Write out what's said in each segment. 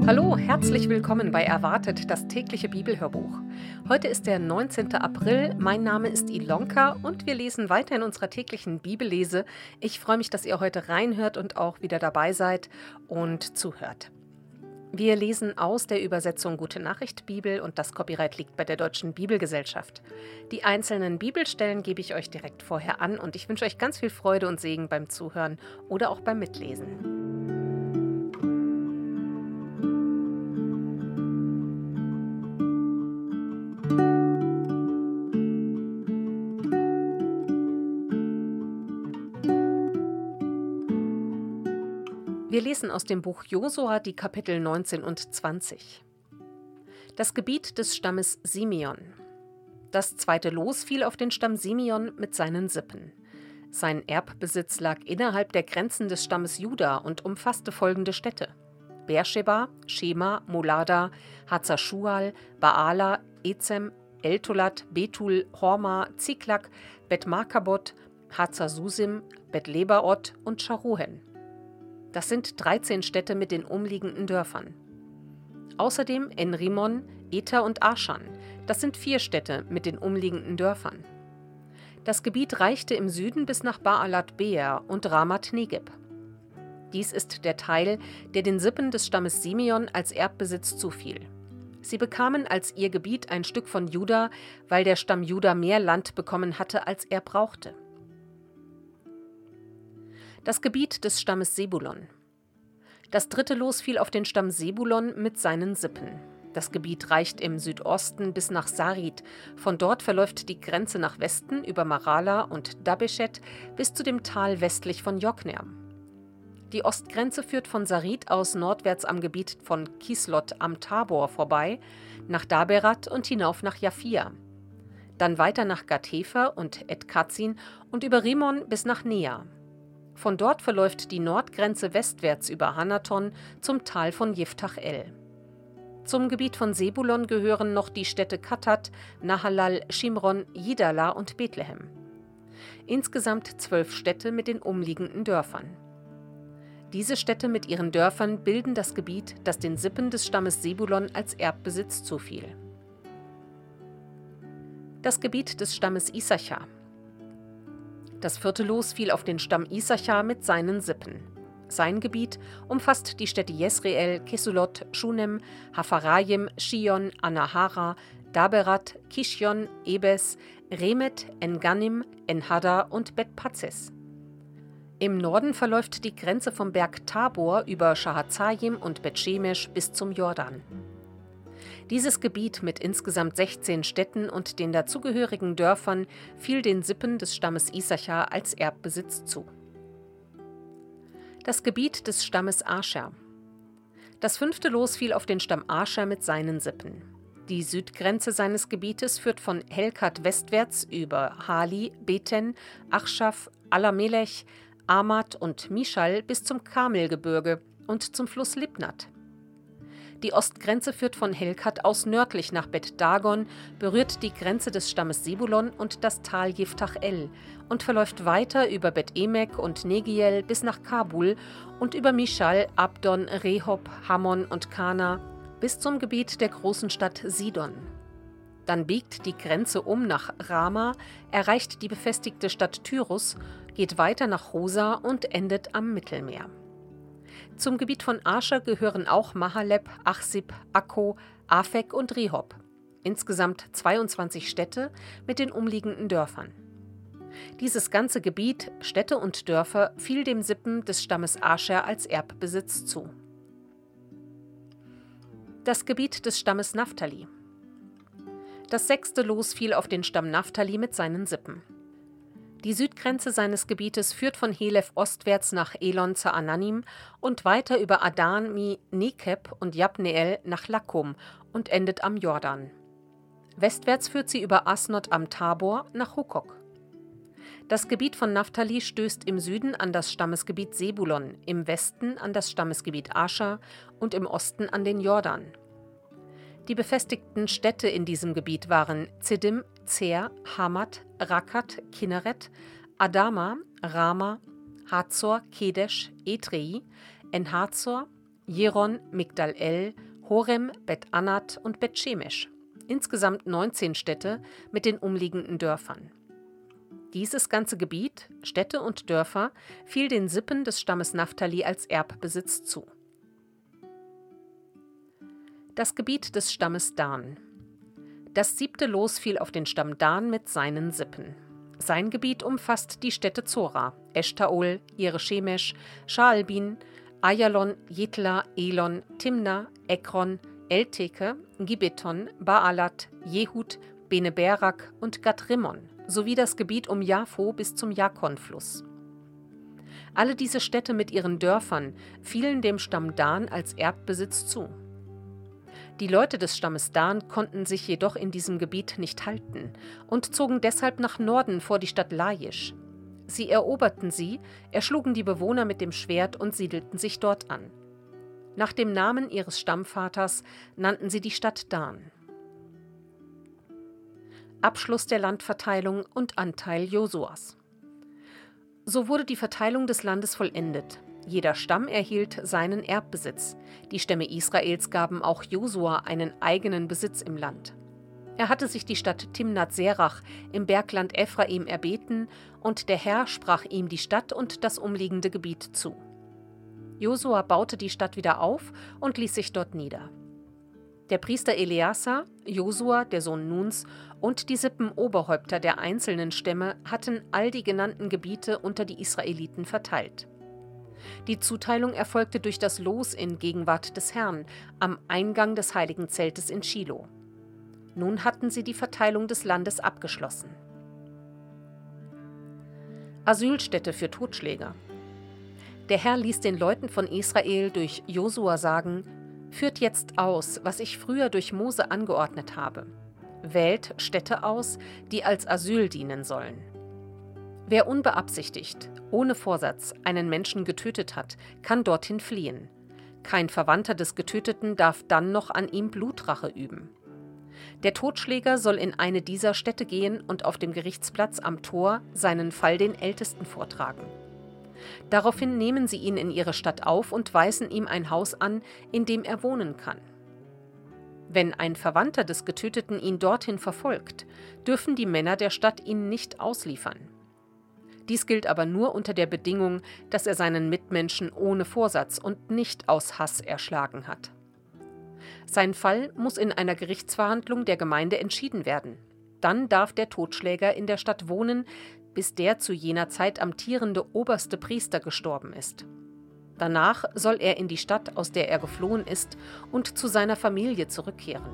Hallo, herzlich willkommen bei Erwartet, das tägliche Bibelhörbuch. Heute ist der 19. April, mein Name ist Ilonka und wir lesen weiter in unserer täglichen Bibellese. Ich freue mich, dass ihr heute reinhört und auch wieder dabei seid und zuhört. Wir lesen aus der Übersetzung Gute Nachricht Bibel und das Copyright liegt bei der Deutschen Bibelgesellschaft. Die einzelnen Bibelstellen gebe ich euch direkt vorher an und ich wünsche euch ganz viel Freude und Segen beim Zuhören oder auch beim Mitlesen. Wir lesen aus dem Buch Josua die Kapitel 19 und 20. Das Gebiet des Stammes Simeon. Das zweite Los fiel auf den Stamm Simeon mit seinen Sippen. Sein Erbbesitz lag innerhalb der Grenzen des Stammes Juda und umfasste folgende Städte: Beersheba, Schema, Molada, Hazar-Schual, Baala, Ezem, Eltolat, Betul, Horma, Ziklag, Bet-Markabot, Hazar-Susim, Bet-Lebaoth und Sharuhen. Das sind 13 Städte mit den umliegenden Dörfern. Außerdem En-Rimon, Ether und Aschan. Das sind 4 Städte mit den umliegenden Dörfern. Das Gebiet reichte im Süden bis nach Baalat Beer und Ramat Negeb. Dies ist der Teil, der den Sippen des Stammes Simeon als Erbbesitz zufiel. Sie bekamen als ihr Gebiet ein Stück von Juda, weil der Stamm Juda mehr Land bekommen hatte, als er brauchte. Das Gebiet des Stammes Sebulon. Das dritte Los fiel auf den Stamm Sebulon mit seinen Sippen. Das Gebiet reicht im Südosten bis nach Sarid. Von dort verläuft die Grenze nach Westen über Marala und Dabeshet bis zu dem Tal westlich von Jokneam. Die Ostgrenze führt von Sarid aus nordwärts am Gebiet von Kislot am Tabor vorbei, nach Daberat und hinauf nach Jaffia. Dann weiter nach Gat-Hefer und Et-Kazin und über Rimon bis nach Nea. Von dort verläuft die Nordgrenze westwärts über Hanaton zum Tal von Jiftach-El. Zum Gebiet von Sebulon gehören noch die Städte Katat, Nahalal, Shimron, Jidala und Bethlehem. Insgesamt 12 Städte mit den umliegenden Dörfern. Diese Städte mit ihren Dörfern bilden das Gebiet, das den Sippen des Stammes Sebulon als Erbbesitz zufiel. Das Gebiet des Stammes Issachar. Das vierte Los fiel auf den Stamm Issachar mit seinen Sippen. Sein Gebiet umfasst die Städte Jesreel, Kesulot, Shunem, Hapharaim, Shion, Anahara, Daberat, Kishjon, Ebes, Remet, En-Gannim, En-Hadda und Bet-Pazzes. Im Norden verläuft die Grenze vom Berg Tabor über Shahazayim und Bet-Shemesh bis zum Jordan. Dieses Gebiet mit insgesamt 16 Städten und den dazugehörigen Dörfern fiel den Sippen des Stammes Issachar als Erbbesitz zu. Das Gebiet des Stammes Ascher. Das fünfte Los fiel auf den Stamm Ascher mit seinen Sippen. Die Südgrenze seines Gebietes führt von Helkat westwärts über Hali, Beten, Achschaf, Alamelech, Amat und Mischal bis zum Karmelgebirge und zum Fluss Libnat. Die Ostgrenze führt von Helkat aus nördlich nach Bet-Dagon, berührt die Grenze des Stammes Sebulon und das Tal Jiftach-El und verläuft weiter über Bet-Emek und Negiel bis nach Kabul und über Mischal, Abdon, Rehob, Hammon und Kana bis zum Gebiet der großen Stadt Sidon. Dann biegt die Grenze um nach Rama, erreicht die befestigte Stadt Tyrus, geht weiter nach Hosa und endet am Mittelmeer. Zum Gebiet von Ascher gehören auch Mahaleb, Achsib, Akko, Afek und Rehob. Insgesamt 22 Städte mit den umliegenden Dörfern. Dieses ganze Gebiet, Städte und Dörfer, fiel dem Sippen des Stammes Ascher als Erbbesitz zu. Das Gebiet des Stammes Naphtali. Das sechste Los fiel auf den Stamm Naphtali mit seinen Sippen. Die Südgrenze seines Gebietes führt von Helef ostwärts nach Elon Za'ananim und weiter über Adan mi Nekeb und Jabneel nach Lakkum und endet am Jordan. Westwärts führt sie über Asnot am Tabor nach Hukok. Das Gebiet von Naphtali stößt im Süden an das Stammesgebiet Sebulon, im Westen an das Stammesgebiet Ascher und im Osten an den Jordan. Die befestigten Städte in diesem Gebiet waren Ziddim, Zer, Hamat, Rakat, Kinneret, Adama, Rama, Hazor, Kedesh, Edrei, En-Hazor, Jeron, Migdal-El, Horem, Bet-Anat und Bet-Shemesh. Insgesamt 19 Städte mit den umliegenden Dörfern. Dieses ganze Gebiet, Städte und Dörfer, fiel den Sippen des Stammes Naphtali als Erbbesitz zu. Das Gebiet des Stammes Dan. Das 7. Los fiel auf den Stamm Dan mit seinen Sippen. Sein Gebiet umfasst die Städte Zora, Eshtaol, Jereschemesh, Schaalbin, Ayalon, Jitla, Elon, Timna, Ekron, Elteke, Gibeton, Baalat, Jehud, Bene-Berak und Gad-Rimmon, sowie das Gebiet um Jaffo bis zum Jakon-Fluss. Alle diese Städte mit ihren Dörfern fielen dem Stamm Dan als Erbbesitz zu. Die Leute des Stammes Dan konnten sich jedoch in diesem Gebiet nicht halten und zogen deshalb nach Norden vor die Stadt Laisch. Sie eroberten sie, erschlugen die Bewohner mit dem Schwert und siedelten sich dort an. Nach dem Namen ihres Stammvaters nannten sie die Stadt Dan. Abschluss der Landverteilung und Anteil Josuas. So wurde die Verteilung des Landes vollendet. Jeder Stamm erhielt seinen Erbbesitz. Die Stämme Israels gaben auch Josua einen eigenen Besitz im Land. Er hatte sich die Stadt Timnat-Serach im Bergland Ephraim erbeten, und der Herr sprach ihm die Stadt und das umliegende Gebiet zu. Josua baute die Stadt wieder auf und ließ sich dort nieder. Der Priester Eleazar, Josua, der Sohn Nuns, und die Sippenoberhäupter der einzelnen Stämme hatten all die genannten Gebiete unter die Israeliten verteilt. Die Zuteilung erfolgte durch das Los in Gegenwart des Herrn am Eingang des heiligen Zeltes in Schilo. Nun hatten sie die Verteilung des Landes abgeschlossen. Asylstätte für Totschläger. Der Herr ließ den Leuten von Israel durch Josua sagen: Führt jetzt aus, was ich früher durch Mose angeordnet habe. Wählt Städte aus, die als Asyl dienen sollen. Wer unbeabsichtigt, ohne Vorsatz, einen Menschen getötet hat, kann dorthin fliehen. Kein Verwandter des Getöteten darf dann noch an ihm Blutrache üben. Der Totschläger soll in eine dieser Städte gehen und auf dem Gerichtsplatz am Tor seinen Fall den Ältesten vortragen. Daraufhin nehmen sie ihn in ihre Stadt auf und weisen ihm ein Haus an, in dem er wohnen kann. Wenn ein Verwandter des Getöteten ihn dorthin verfolgt, dürfen die Männer der Stadt ihn nicht ausliefern. Dies gilt aber nur unter der Bedingung, dass er seinen Mitmenschen ohne Vorsatz und nicht aus Hass erschlagen hat. Sein Fall muss in einer Gerichtsverhandlung der Gemeinde entschieden werden. Dann darf der Totschläger in der Stadt wohnen, bis der zu jener Zeit amtierende oberste Priester gestorben ist. Danach soll er in die Stadt, aus der er geflohen ist, und zu seiner Familie zurückkehren.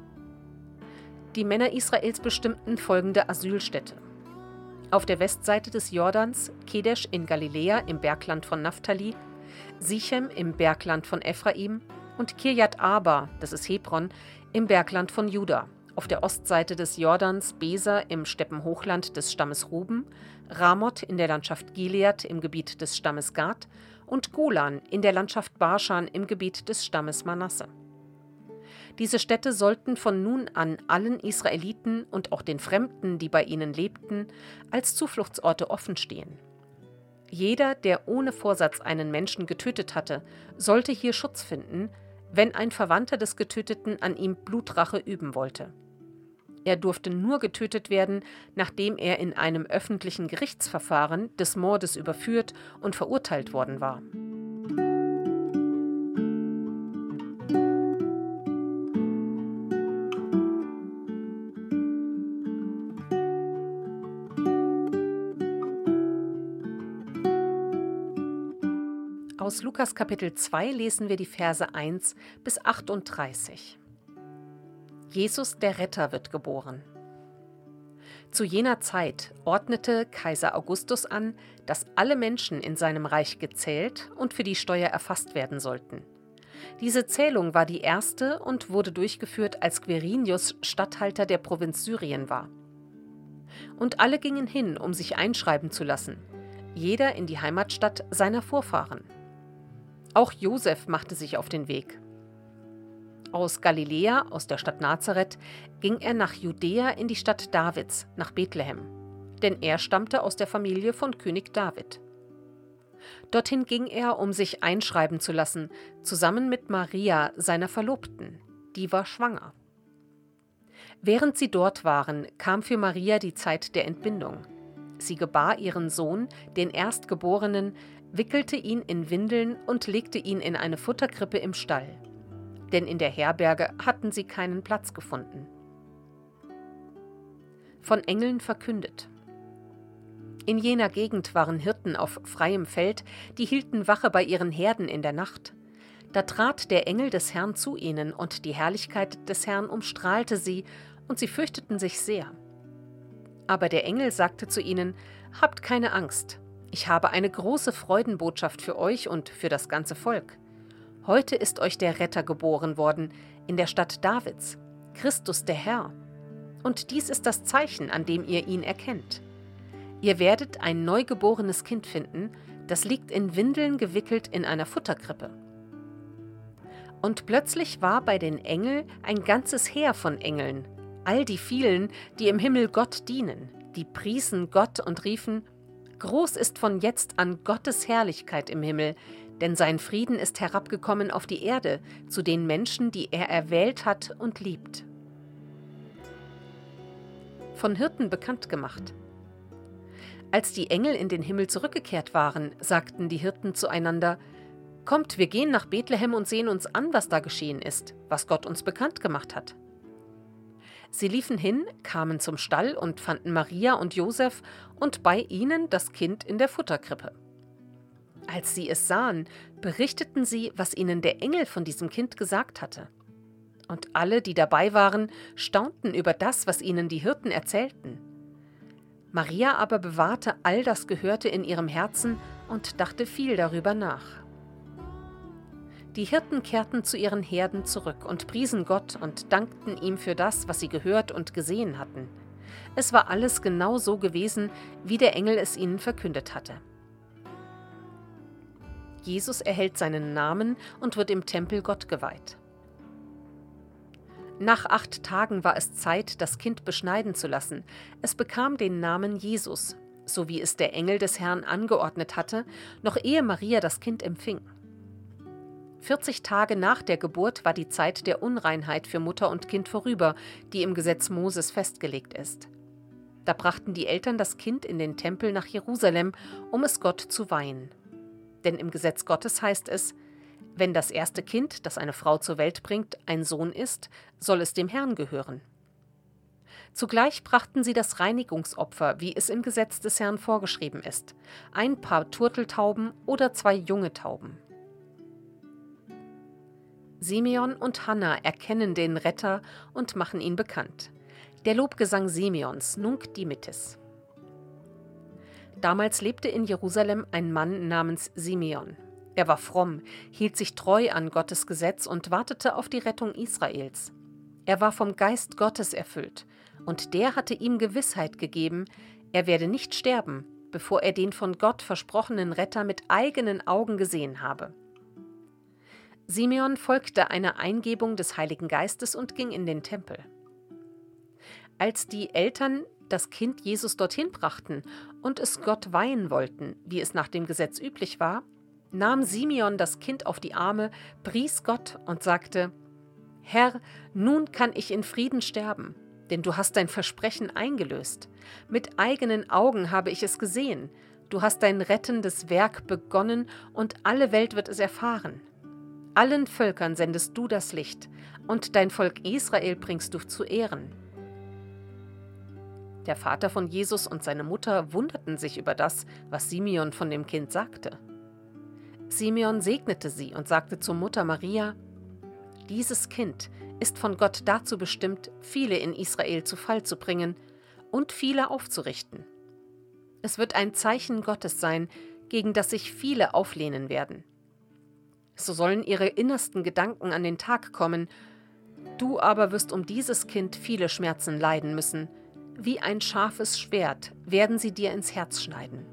Die Männer Israels bestimmten folgende Asylstätte: Auf der Westseite des Jordans Kedesh in Galiläa im Bergland von Naphtali, Sichem im Bergland von Ephraim und Kirjat Arba, das ist Hebron, im Bergland von Juda. Auf der Ostseite des Jordans Beser im Steppenhochland des Stammes Ruben, Ramoth in der Landschaft Gilead im Gebiet des Stammes Gad und Golan in der Landschaft Baschan im Gebiet des Stammes Manasse. Diese Städte sollten von nun an allen Israeliten und auch den Fremden, die bei ihnen lebten, als Zufluchtsorte offenstehen. Jeder, der ohne Vorsatz einen Menschen getötet hatte, sollte hier Schutz finden, wenn ein Verwandter des Getöteten an ihm Blutrache üben wollte. Er durfte nur getötet werden, nachdem er in einem öffentlichen Gerichtsverfahren des Mordes überführt und verurteilt worden war. Aus Lukas Kapitel 2 lesen wir die Verse 1 bis 38. Jesus der Retter wird geboren. Zu jener Zeit ordnete Kaiser Augustus an, dass alle Menschen in seinem Reich gezählt und für die Steuer erfasst werden sollten. Diese Zählung war die erste und wurde durchgeführt, als Quirinius Statthalter der Provinz Syrien war. Und alle gingen hin, um sich einschreiben zu lassen, jeder in die Heimatstadt seiner Vorfahren. Auch Josef machte sich auf den Weg. Aus Galiläa, aus der Stadt Nazareth, ging er nach Judäa in die Stadt Davids, nach Bethlehem, denn er stammte aus der Familie von König David. Dorthin ging er, um sich einschreiben zu lassen, zusammen mit Maria, seiner Verlobten. Die war schwanger. Während sie dort waren, kam für Maria die Zeit der Entbindung. Sie gebar ihren Sohn, den Erstgeborenen, wickelte ihn in Windeln und legte ihn in eine Futterkrippe im Stall. Denn in der Herberge hatten sie keinen Platz gefunden. Von Engeln verkündet. In jener Gegend waren Hirten auf freiem Feld, die hielten Wache bei ihren Herden in der Nacht. Da trat der Engel des Herrn zu ihnen, und die Herrlichkeit des Herrn umstrahlte sie, und sie fürchteten sich sehr. Aber der Engel sagte zu ihnen: Habt keine Angst, ich habe eine große Freudenbotschaft für euch und für das ganze Volk. Heute ist euch der Retter geboren worden, in der Stadt Davids, Christus der Herr. Und dies ist das Zeichen, an dem ihr ihn erkennt. Ihr werdet ein neugeborenes Kind finden, das liegt in Windeln gewickelt in einer Futterkrippe. Und plötzlich war bei den Engeln ein ganzes Heer von Engeln, all die vielen, die im Himmel Gott dienen, die priesen Gott und riefen: Groß ist von jetzt an Gottes Herrlichkeit im Himmel, denn sein Frieden ist herabgekommen auf die Erde, zu den Menschen, die er erwählt hat und liebt. Von Hirten bekannt gemacht. Als die Engel in den Himmel zurückgekehrt waren, sagten die Hirten zueinander: Kommt, wir gehen nach Bethlehem und sehen uns an, was da geschehen ist, was Gott uns bekannt gemacht hat. Sie liefen hin, kamen zum Stall und fanden Maria und Josef und bei ihnen das Kind in der Futterkrippe. Als sie es sahen, berichteten sie, was ihnen der Engel von diesem Kind gesagt hatte. Und alle, die dabei waren, staunten über das, was ihnen die Hirten erzählten. Maria aber bewahrte all das Gehörte in ihrem Herzen und dachte viel darüber nach. Die Hirten kehrten zu ihren Herden zurück und priesen Gott und dankten ihm für das, was sie gehört und gesehen hatten. Es war alles genau so gewesen, wie der Engel es ihnen verkündet hatte. Jesus erhält seinen Namen und wird im Tempel Gott geweiht. Nach 8 Tagen war es Zeit, das Kind beschneiden zu lassen. Es bekam den Namen Jesus, so wie es der Engel des Herrn angeordnet hatte, noch ehe Maria das Kind empfing. 40 Tage nach der Geburt war die Zeit der Unreinheit für Mutter und Kind vorüber, die im Gesetz Moses festgelegt ist. Da brachten die Eltern das Kind in den Tempel nach Jerusalem, um es Gott zu weihen. Denn im Gesetz Gottes heißt es: Wenn das erste Kind, das eine Frau zur Welt bringt, ein Sohn ist, soll es dem Herrn gehören. Zugleich brachten sie das Reinigungsopfer, wie es im Gesetz des Herrn vorgeschrieben ist: ein Paar Turteltauben oder 2 junge Tauben. Simeon und Hanna erkennen den Retter und machen ihn bekannt. Der Lobgesang Simeons, Nunc dimittis. Damals lebte in Jerusalem ein Mann namens Simeon. Er war fromm, hielt sich treu an Gottes Gesetz und wartete auf die Rettung Israels. Er war vom Geist Gottes erfüllt, und der hatte ihm Gewissheit gegeben, er werde nicht sterben, bevor er den von Gott versprochenen Retter mit eigenen Augen gesehen habe. Simeon folgte einer Eingebung des Heiligen Geistes und ging in den Tempel. Als die Eltern das Kind Jesus dorthin brachten und es Gott weihen wollten, wie es nach dem Gesetz üblich war, nahm Simeon das Kind auf die Arme, pries Gott und sagte: Herr, nun kann ich in Frieden sterben, denn du hast dein Versprechen eingelöst. Mit eigenen Augen habe ich es gesehen. Du hast dein rettendes Werk begonnen und alle Welt wird es erfahren. Allen Völkern sendest du das Licht und dein Volk Israel bringst du zu Ehren. Der Vater von Jesus und seine Mutter wunderten sich über das, was Simeon von dem Kind sagte. Simeon segnete sie und sagte zur Mutter Maria: Dieses Kind ist von Gott dazu bestimmt, viele in Israel zu Fall zu bringen und viele aufzurichten. Es wird ein Zeichen Gottes sein, gegen das sich viele auflehnen werden. So sollen ihre innersten Gedanken an den Tag kommen. Du aber wirst um dieses Kind viele Schmerzen leiden müssen. Wie ein scharfes Schwert werden sie dir ins Herz schneiden.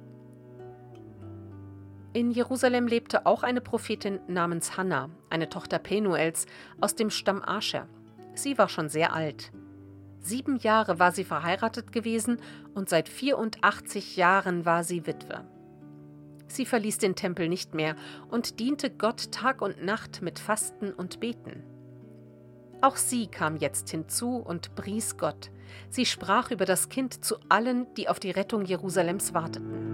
In Jerusalem lebte auch eine Prophetin namens Hanna, eine Tochter Penuels, aus dem Stamm Ascher. Sie war schon sehr alt. 7 Jahre war sie verheiratet gewesen und seit 84 Jahren war sie Witwe. Sie verließ den Tempel nicht mehr und diente Gott Tag und Nacht mit Fasten und Beten. Auch sie kam jetzt hinzu und pries Gott. Sie sprach über das Kind zu allen, die auf die Rettung Jerusalems warteten.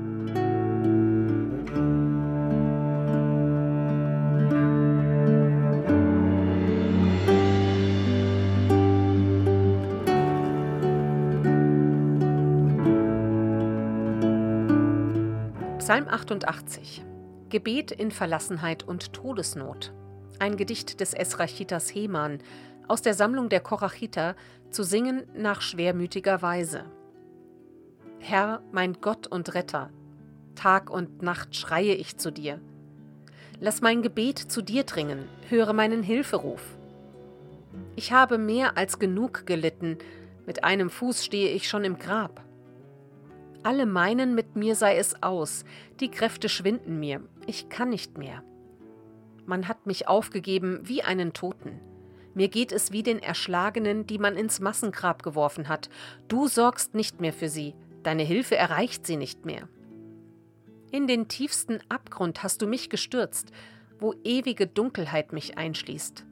Psalm 88. Gebet in Verlassenheit und Todesnot. Ein Gedicht des Esrachitas Heman aus der Sammlung der Korachiter, zu singen nach schwermütiger Weise. Herr, mein Gott und Retter, Tag und Nacht schreie ich zu dir. Lass mein Gebet zu dir dringen, höre meinen Hilferuf. Ich habe mehr als genug gelitten, mit einem Fuß stehe ich schon im Grab. Alle meinen, mit mir sei es aus, die Kräfte schwinden mir, ich kann nicht mehr. Man hat mich aufgegeben wie einen Toten. Mir geht es wie den Erschlagenen, die man ins Massengrab geworfen hat. Du sorgst nicht mehr für sie, deine Hilfe erreicht sie nicht mehr. In den tiefsten Abgrund hast du mich gestürzt, wo ewige Dunkelheit mich einschließt.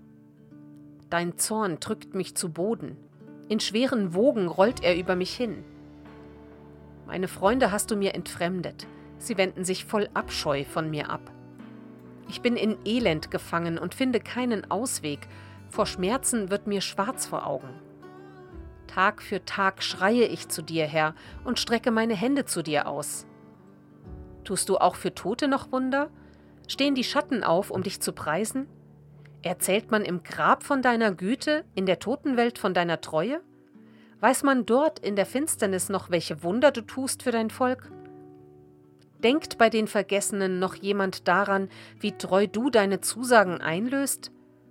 Dein Zorn drückt mich zu Boden, in schweren Wogen rollt er über mich hin. Meine Freunde hast du mir entfremdet, sie wenden sich voll Abscheu von mir ab. Ich bin in Elend gefangen und finde keinen Ausweg, vor Schmerzen wird mir schwarz vor Augen. Tag für Tag schreie ich zu dir, Herr, und strecke meine Hände zu dir aus. Tust du auch für Tote noch Wunder? Stehen die Schatten auf, um dich zu preisen? Erzählt man im Grab von deiner Güte, in der Totenwelt von deiner Treue? Weiß man dort in der Finsternis noch, welche Wunder du tust für dein Volk? Denkt bei den Vergessenen noch jemand daran, wie treu du deine Zusagen einlöst?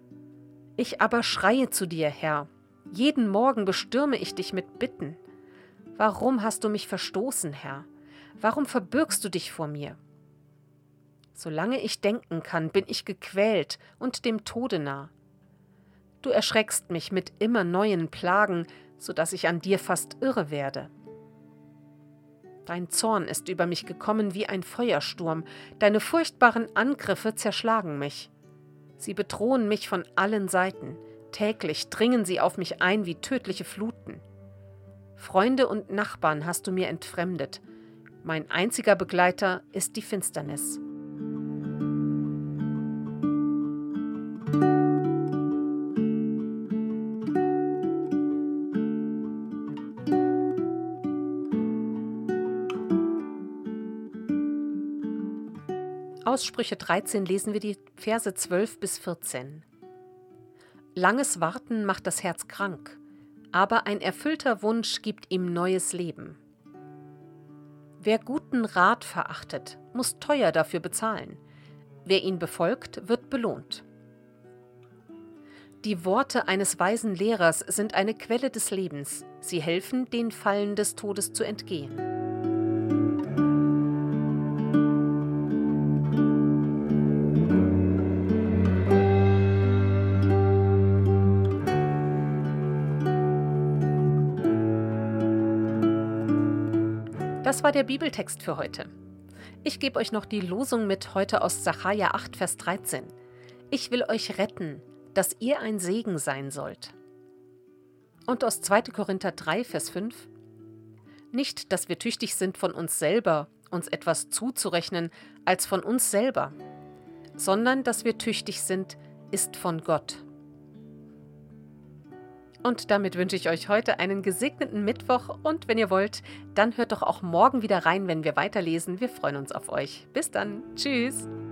Ich aber schreie zu dir, Herr. Jeden Morgen bestürme ich dich mit Bitten. Warum hast du mich verstoßen, Herr? Warum verbirgst du dich vor mir? Solange ich denken kann, bin ich gequält und dem Tode nah. Du erschreckst mich mit immer neuen Plagen, so dass ich an dir fast irre werde. Dein Zorn ist über mich gekommen wie ein Feuersturm, deine furchtbaren Angriffe zerschlagen mich. Sie bedrohen mich von allen Seiten, täglich dringen sie auf mich ein wie tödliche Fluten. Freunde und Nachbarn hast du mir entfremdet, mein einziger Begleiter ist die Finsternis. Aus Sprüche 13 lesen wir die Verse 12 bis 14. Langes Warten macht das Herz krank, aber ein erfüllter Wunsch gibt ihm neues Leben. Wer guten Rat verachtet, muss teuer dafür bezahlen. Wer ihn befolgt, wird belohnt. Die Worte eines weisen Lehrers sind eine Quelle des Lebens. Sie helfen, den Fallen des Todes zu entgehen. Das war der Bibeltext für heute. Ich gebe euch noch die Losung mit heute aus Sacharja 8, Vers 13. Ich will euch retten, dass ihr ein Segen sein sollt. Und aus 2. Korinther 3, Vers 5. Nicht, dass wir tüchtig sind von uns selber, uns etwas zuzurechnen, als von uns selber, sondern dass wir tüchtig sind, ist von Gott. Und damit wünsche ich euch heute einen gesegneten Mittwoch und wenn ihr wollt, dann hört doch auch morgen wieder rein, wenn wir weiterlesen. Wir freuen uns auf euch. Bis dann. Tschüss.